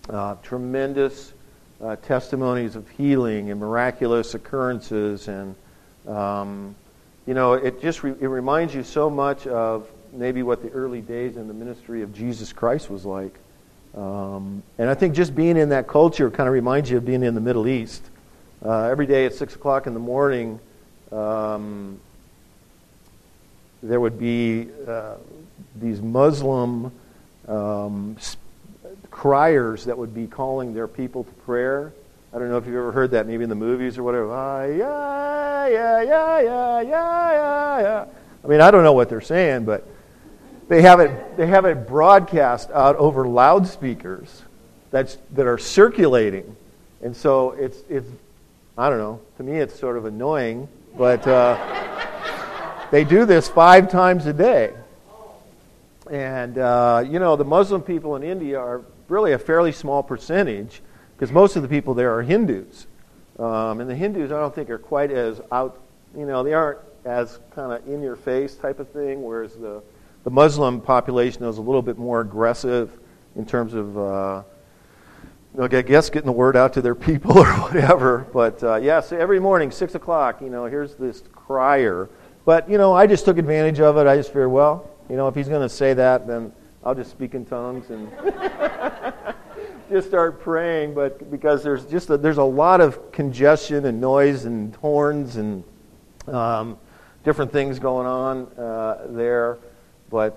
tremendous testimonies of healing and miraculous occurrences, and it reminds you so much of maybe what the early days in the ministry of Jesus Christ was like. And I think just being in that culture kind of reminds you of being in the Middle East. Every day at 6 o'clock in the morning, there would be these Muslim criers that would be calling their people to prayer. I don't know if you've ever heard that, maybe in the movies or whatever. Yeah, yeah, yeah, yeah, yeah, yeah. I mean, I don't know what they're saying, but they have it broadcast out over loudspeakers that are circulating, and so it's I don't know. To me, it's sort of annoying, but they do this 5 times a day. And, the Muslim people in India are really a fairly small percentage because most of the people there are Hindus. And the Hindus, I don't think, are quite as out, they aren't as kind of in-your-face type of thing, whereas the Muslim population is a little bit more aggressive in terms of, I guess, getting the word out to their people or whatever. But, so every morning, 6 o'clock, here's this crier. But, I just took advantage of it. I just figured, well, if he's going to say that, then I'll just speak in tongues and just start praying. But because there's a lot of congestion and noise and horns and different things going on there. But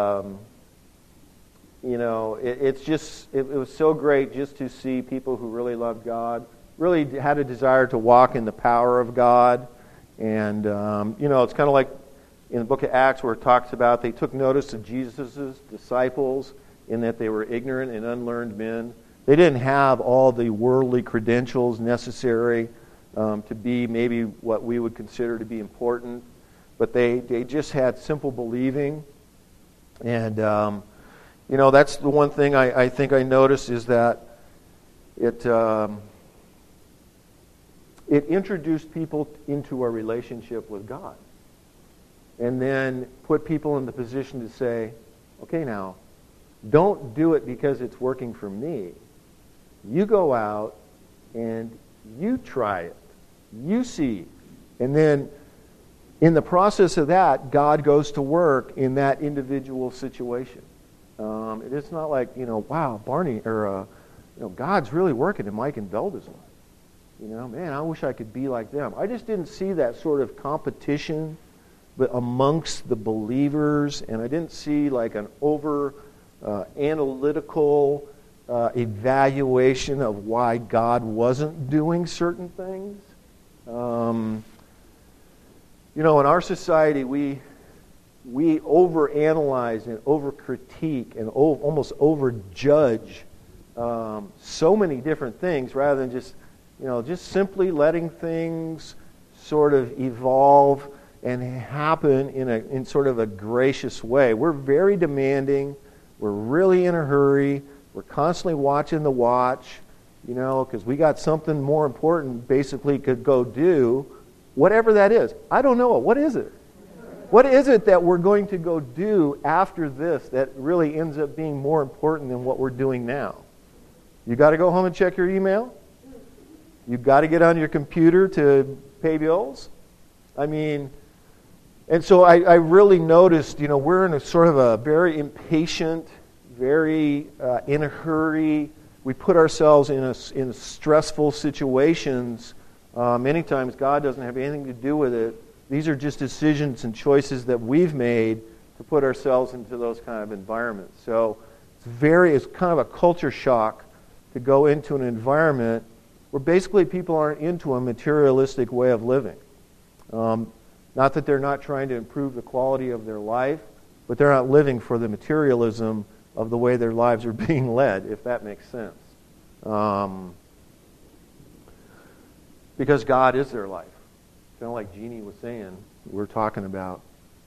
it was so great just to see people who really loved God, really had a desire to walk in the power of God, and it's kind of like in the book of Acts where it talks about they took notice of Jesus' disciples in that they were ignorant and unlearned men. They didn't have all the worldly credentials necessary to be maybe what we would consider to be important, but they just had simple believing. And, that's the one thing I think I noticed is that it introduced people into a relationship with God. And then put people in the position to say, okay, now, don't do it because it's working for me. You go out and you try it. You see. And then in the process of that, God goes to work in that individual situation. It's not like, wow, Barney, or, God's really working in Mike and Velda's life. Man, I wish I could be like them. I just didn't see that sort of competition but amongst the believers, and I didn't see like an over analytical evaluation of why God wasn't doing certain things. In our society, we overanalyze and overcritique and almost overjudge so many different things rather than just simply letting things sort of evolve and happen in sort of a gracious way. We're very demanding. We're really in a hurry. We're constantly watching the watch, because we got something more important basically could go do, whatever that is. I don't know. What is it? What is it that we're going to go do after this that really ends up being more important than what we're doing now? You got to go home and check your email? You've got to get on your computer to pay bills? I mean, and so I really noticed, we're in a sort of a very impatient, very in a hurry. We put ourselves in stressful situations. Many times God doesn't have anything to do with it. These are just decisions and choices that we've made to put ourselves into those kind of environments. So it's kind of a culture shock to go into an environment where basically people aren't into a materialistic way of living. Not that they're not trying to improve the quality of their life, but they're not living for the materialism of the way their lives are being led, if that makes sense. Because God is their life. Kind of like Jeannie was saying, we're talking about,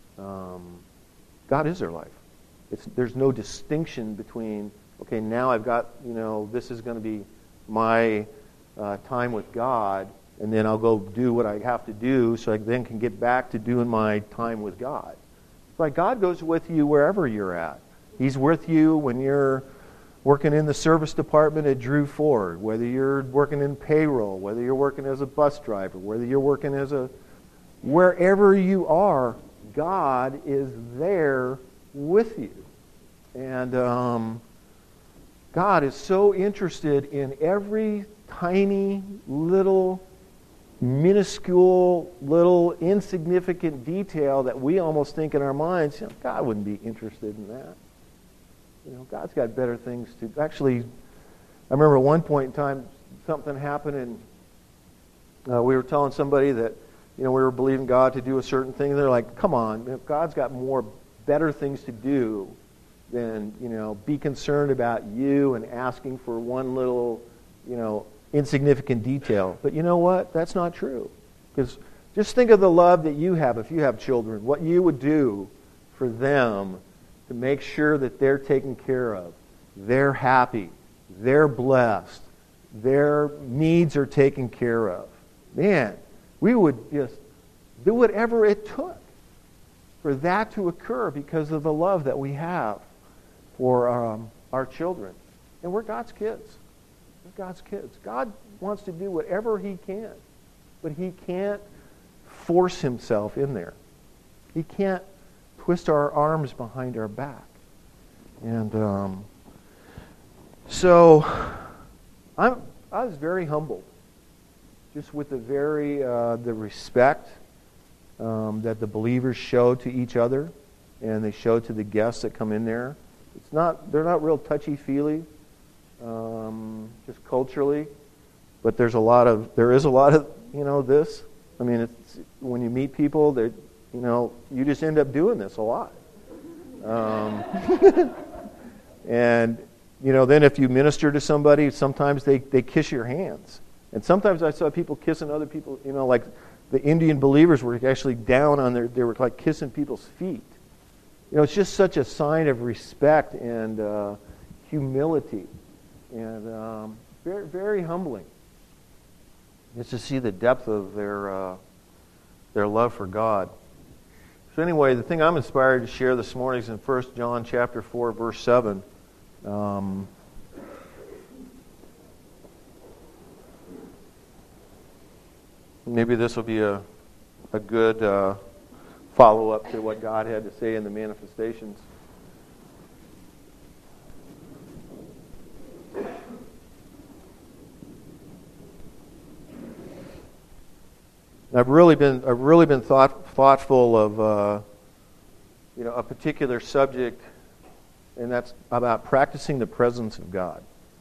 God is their life. There's no distinction between, okay, now I've got, this is going to be my time with God, and then I'll go do what I have to do so I then can get back to doing my time with God. It's like God goes with you wherever you're at. He's with you when you're working in the service department at Drew Ford, whether you're working in payroll, whether you're working as a bus driver, whether you're working as wherever you are, God is there with you. And God is so interested in every tiny, little, minuscule, little, insignificant detail that we almost think in our minds, God wouldn't be interested in that. God's got better things to... Actually, I remember at one point in time, something happened, and we were telling somebody that, we were believing God to do a certain thing, and they're like, come on, God's got better things to do than, be concerned about you and asking for one little, insignificant detail. But you know what? That's not true. Because just think of the love that you have if you have children, what you would do for them to make sure that they're taken care of, they're happy, they're blessed, their needs are taken care of. Man, we would just do whatever it took for that to occur because of the love that we have for our children. And we're God's kids. We're God's kids. God wants to do whatever He can, but He can't force Himself in there. He can't twist our arms behind our back. And so I was very humbled, just with the respect that the believers show to each other, and they show to the guests that come in there. They're not real touchy-feely, just culturally, but there is a lot of this. I mean, it's, when you meet people, you just end up doing this a lot. And, then if you minister to somebody, sometimes they kiss your hands. And sometimes I saw people kissing other people, like the Indian believers were actually down on they were like kissing people's feet. It's just such a sign of respect and humility. And very, very humbling. Just to see the depth of their love for God. So anyway, the thing I'm inspired to share this morning is in 1 John chapter 4, verse 7. Maybe this will be a good follow-up to what God had to say in the manifestations. I've really been thoughtful of a particular subject, and that's about practicing the presence of God.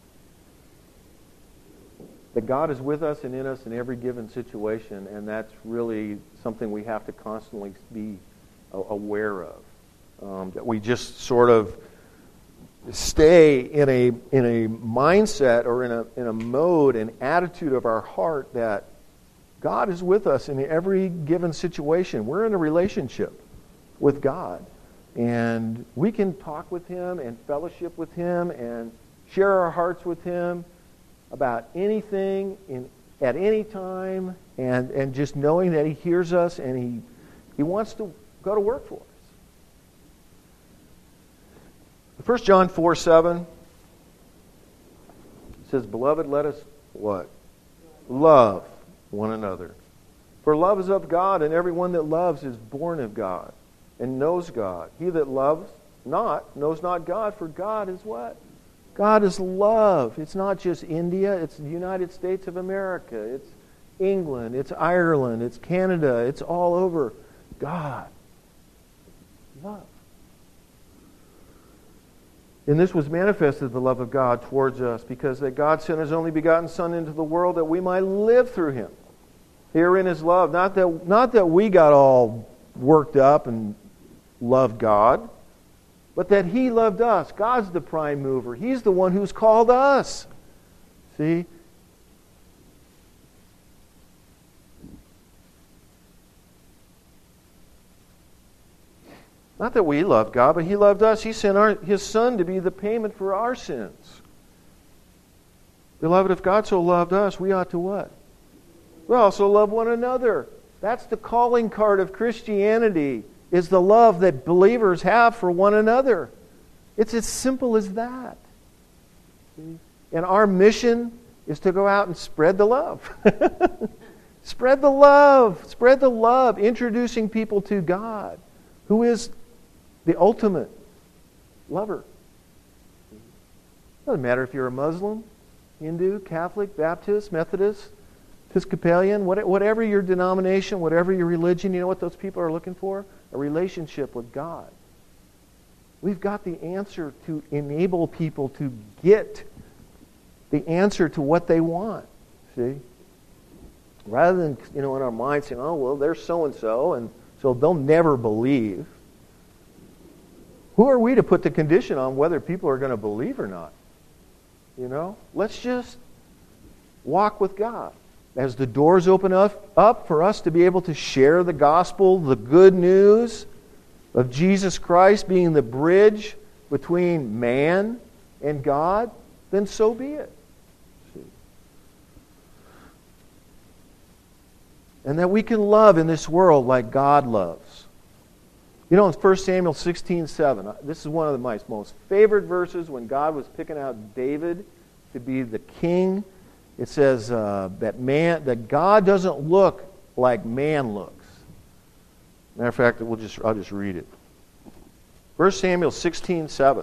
That God is with us and in us in every given situation, and that's really something we have to constantly be aware of. That we just sort of stay in a mindset or in a mode and attitude of our heart that God is with us in every given situation. We're in a relationship with God. And we can talk with Him and fellowship with Him and share our hearts with Him about anything at any time, and just knowing that He hears us and He wants to go to work for us. 1 John 4:7 says, "Beloved, let us" what? "Love one another. For love is of God, and everyone that loves is born of God and knows God. He that loves not knows not God, for God is what? God is love." It's not just India, it's the United States of America, it's England, it's Ireland, it's Canada, it's all over. God. Love. And this was manifested, the love of God towards us, because that God sent His only begotten Son into the world that we might live through Him. Herein is love. Not that we got all worked up and loved God, but that He loved us. God's the prime mover. He's the one who's called us. See? Not that we loved God, but He loved us. He sent His Son to be the payment for our sins. Beloved, if God so loved us, we ought to what? We also love one another. That's the calling card of Christianity, is the love that believers have for one another. It's as simple as that. See? And our mission is to go out and spread the love. Spread the love. Spread the love. Introducing people to God, who is the ultimate lover. Doesn't matter if you're a Muslim, Hindu, Catholic, Baptist, Methodist, Episcopalian, whatever your denomination, whatever your religion, you know what those people are looking for? A relationship with God. We've got the answer to enable people to get the answer to what they want. See? Rather than, in our minds saying, oh, well, they're so-and-so, and so they'll never believe. Who are we to put the condition on whether people are going to believe or not? Let's just walk with God. As the doors open up for us to be able to share the gospel, the good news of Jesus Christ being the bridge between man and God, then so be it. And that we can love in this world like God loves. In 1 Samuel 16:7, this is one of my most favorite verses when God was picking out David to be the king. It says that God doesn't look like man looks. Matter of fact, I'll just read it. 1 Samuel 16:7.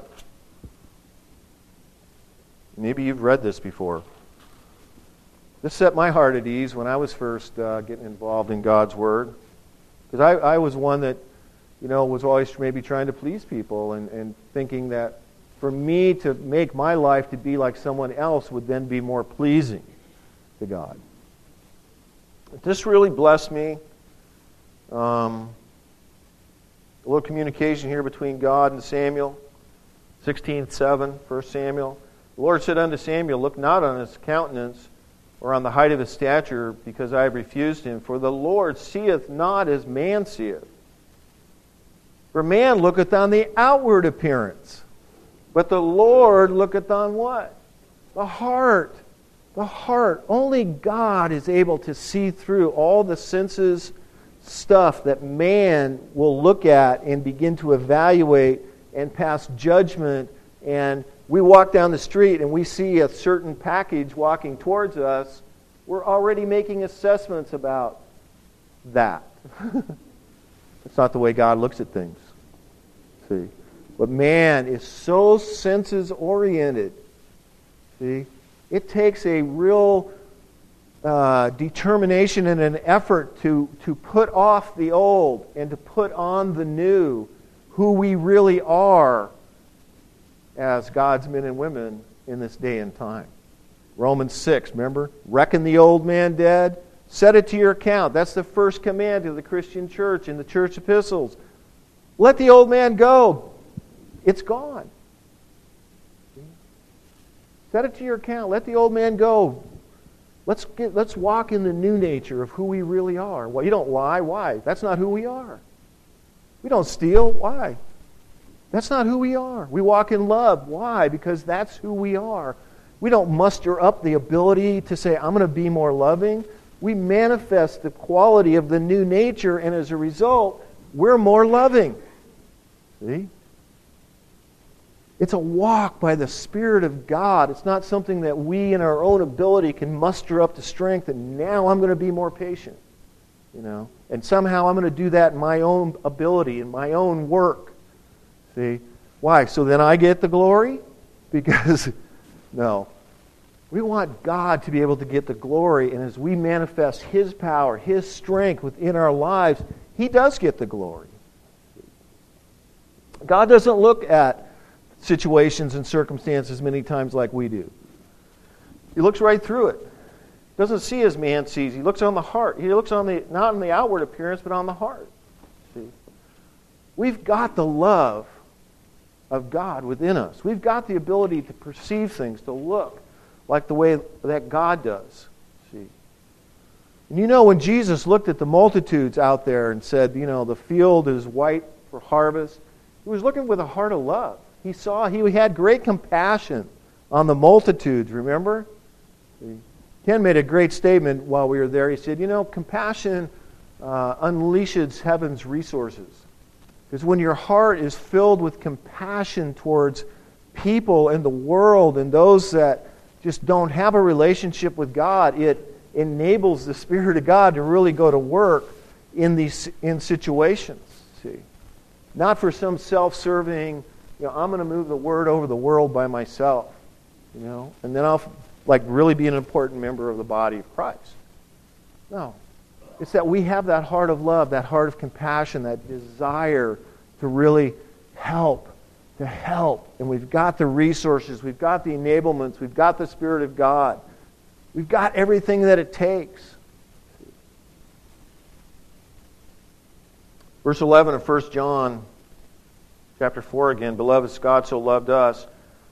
Maybe you've read this before. This set my heart at ease when I was first getting involved in God's Word. Because I was one that, was always maybe trying to please people and thinking that for me to make my life to be like someone else would then be more pleasing to God. This really blessed me. A little communication here between God and Samuel. 16:7, 1 Samuel. The Lord said unto Samuel, look not on his countenance or on the height of his stature, because I have refused him. For the Lord seeth not as man seeth. For man looketh on the outward appearance, but the Lord looketh on what? The heart. The heart. Only God is able to see through all the senses stuff that man will look at and begin to evaluate and pass judgment. And we walk down the street and we see a certain package walking towards us. We're already making assessments about that. It's not the way God looks at things. See? But man is so senses oriented. See? It takes a real determination and an effort to put off the old and to put on the new, who we really are as God's men and women in this day and time. Romans 6, remember? Reckon the old man dead. Set it to your account. That's the first command to the Christian church in the church epistles. Let the old man go. It's gone. Set it to your account. Let the old man go. Let's walk in the new nature of who we really are. Well, you don't lie. Why? That's not who we are. We don't steal. Why? That's not who we are. We walk in love. Why? Because that's who we are. We don't muster up the ability to say, I'm going to be more loving. We manifest the quality of the new nature, and as a result, we're more loving. See? It's a walk by the Spirit of God. It's not something that we in our own ability can muster up to strength, and now I'm going to be more patient. And somehow I'm going to do that in my own ability, in my own work. See? Why? So then I get the glory? Because, no. We want God to be able to get the glory, and as we manifest His power, His strength within our lives, He does get the glory. God doesn't look at situations and circumstances many times like we do. He looks right through it. Doesn't see as man sees. He looks on the heart. He looks on not on the outward appearance, but on the heart. See? We've got the love of God within us. We've got the ability to perceive things, to look like the way that God does. See? And when Jesus looked at the multitudes out there and said, the field is white for harvest, He was looking with a heart of love. He had great compassion on the multitudes, remember? Ken made a great statement while we were there. He said, compassion unleashes heaven's resources. Because when your heart is filled with compassion towards people in the world and those that just don't have a relationship with God, it enables the Spirit of God to really go to work in situations. See, not for some self-serving, I'm going to move the Word over the world by myself, and then I'll really be an important member of the body of Christ. No, it's that we have that heart of love, that heart of compassion, that desire to really help, and we've got the resources, we've got the enablements, we've got the Spirit of God, we've got everything that it takes. Verse 11 of 1 John chapter 4 again, Beloved, as God so loved us,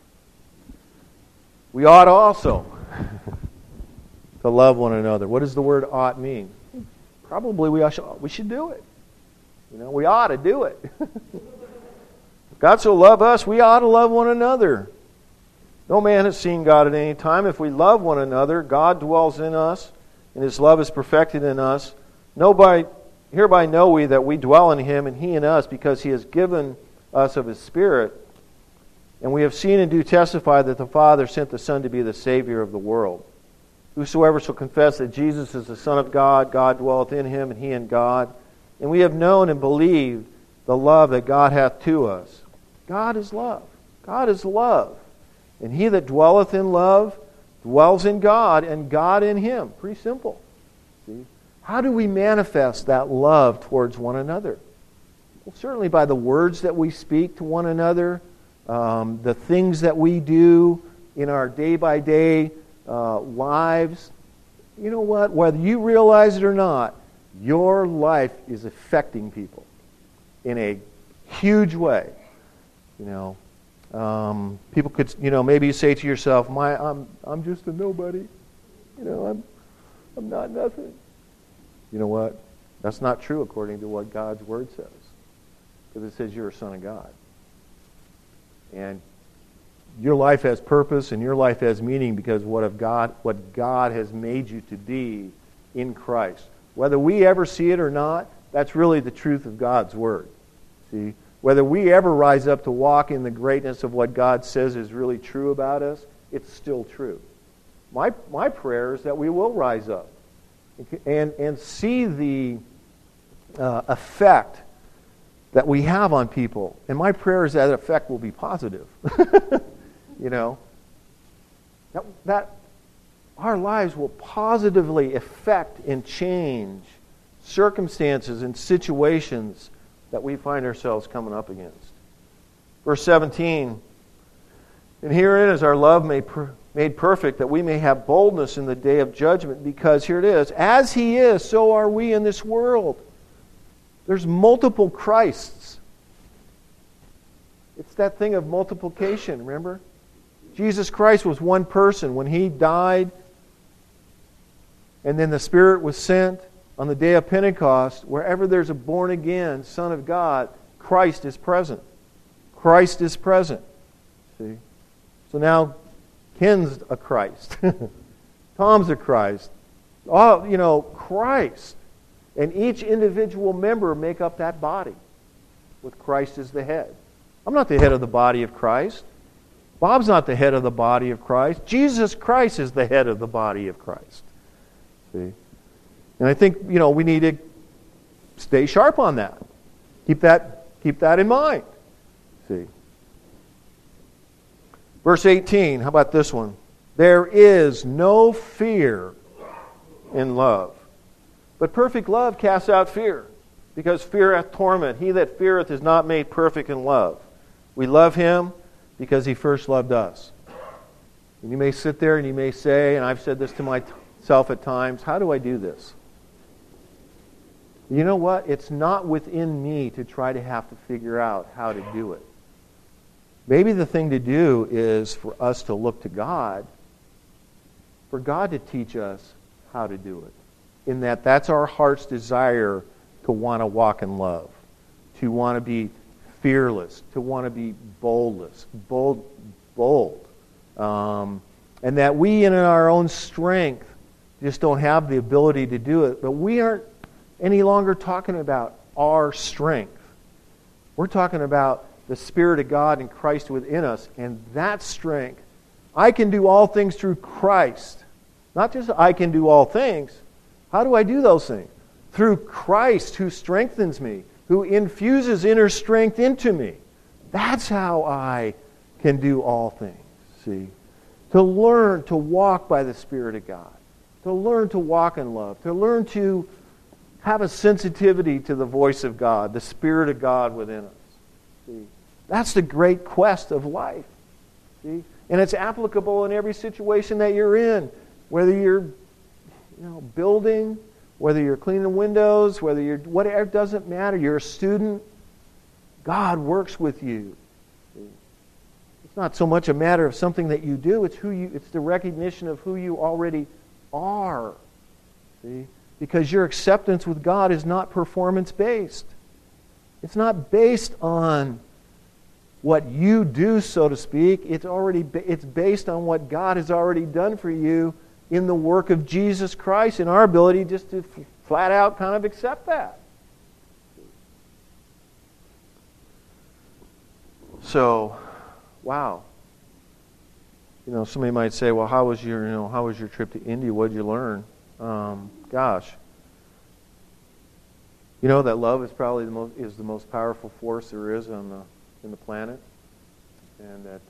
we ought also to love one another. What does the word ought mean? Probably we should do it. We ought to do it. God so loved us, we ought to love one another. No man has seen God at any time. If we love one another, God dwells in us, and His love is perfected in us. Hereby know we that we dwell in Him, and He in us, because He has given us of His Spirit. And we have seen and do testify that the Father sent the Son to be the Savior of the world. Whosoever shall confess that Jesus is the Son of God, God dwelleth in Him, and He in God. And we have known and believed the love that God hath to us. God is love. God is love. And he that dwelleth in love dwells in God, and God in him. Pretty simple. See? How do we manifest that love towards one another? Well, certainly by the words that we speak to one another, the things that we do in our day-by-day lives. You know what? Whether you realize it or not, your life is affecting people in a huge way. People could, maybe you say to yourself, I'm just a nobody. I'm not nothing. You know what? That's not true according to what God's Word says. Because it says you're a son of God. And your life has purpose and your life has meaning because what God has made you to be in Christ. Whether we ever see it or not, that's really the truth of God's Word. See? Whether we ever rise up to walk in the greatness of what God says is really true about us, it's still true. My prayer is that we will rise up and see the effect that we have on people. And my prayer is that effect will be positive. That our lives will positively affect and change circumstances and situations that we find ourselves coming up against. Verse 17, and herein is our love made perfect, that we may have boldness in the day of judgment, because here it is, as He is, so are we in this world. There's multiple Christs. It's that thing of multiplication, remember? Jesus Christ was one person. When He died, and then the Spirit was sent, on the day of Pentecost, wherever there's a born-again Son of God, Christ is present. Christ is present. See? So now, Ken's a Christ. Tom's a Christ. Christ. And each individual member make up that body, with Christ as the head. I'm not the head of the body of Christ. Bob's not the head of the body of Christ. Jesus Christ is the head of the body of Christ. See? And I think, we need to stay sharp on that. Keep that in mind. See. Verse 18, how about this one? There is no fear in love, but perfect love casts out fear, because fear hath torment. He that feareth is not made perfect in love. We love Him because He first loved us. And you may sit there and you may say, and I've said this to myself at times, how do I do this? You know what? It's not within me to try to have to figure out how to do it. Maybe the thing to do is for us to look to God, for God to teach us how to do it. In that's our heart's desire to want to walk in love, to want to be fearless, to want to be bold. And that we in our own strength just don't have the ability to do it. But we aren't any longer talking about our strength. We're talking about the Spirit of God and Christ within us. And that strength, I can do all things through Christ. Not just I can do all things. How do I do those things? Through Christ who strengthens me, who infuses inner strength into me. That's how I can do all things. See? To learn to walk by the Spirit of God. To learn to walk in love. To learn to have a sensitivity to the voice of God, the Spirit of God within us. See? That's the great quest of life. See? And it's applicable in every situation that you're in. Whether you're building, whether you're cleaning windows, whether you're whatever, it doesn't matter. You're a student. God works with you. It's not so much a matter of something that you do, it's the recognition of who you already are. See? Because your acceptance with God is not performance-based. It's not based on what you do, so to speak. It's based on what God has already done for you in the work of Jesus Christ and our ability just to flat out kind of accept that. So, wow. Somebody might say, well, how was your trip to India? What did you learn? Gosh. That love is probably the most powerful force there is in the planet. And that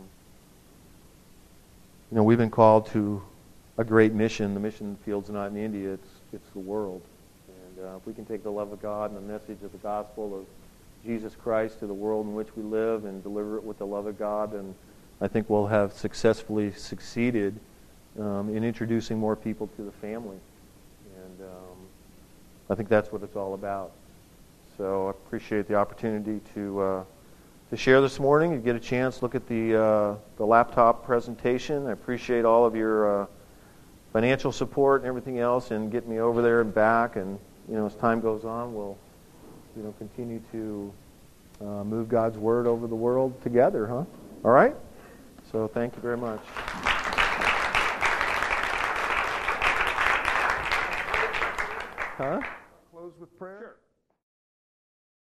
we've been called to a great mission. The mission field's not in India, it's the world. And if we can take the love of God and the message of the gospel of Jesus Christ to the world in which we live and deliver it with the love of God, then I think we'll have successfully succeeded in introducing more people to the family. And I think that's what it's all about. So I appreciate the opportunity to share this morning. You get a chance, look at the laptop presentation. I appreciate all of your financial support and everything else and getting me over there and back. And as time goes on, we'll continue to move God's Word over the world together, huh? All right? So thank you very much. Huh? Close with prayer? Sure.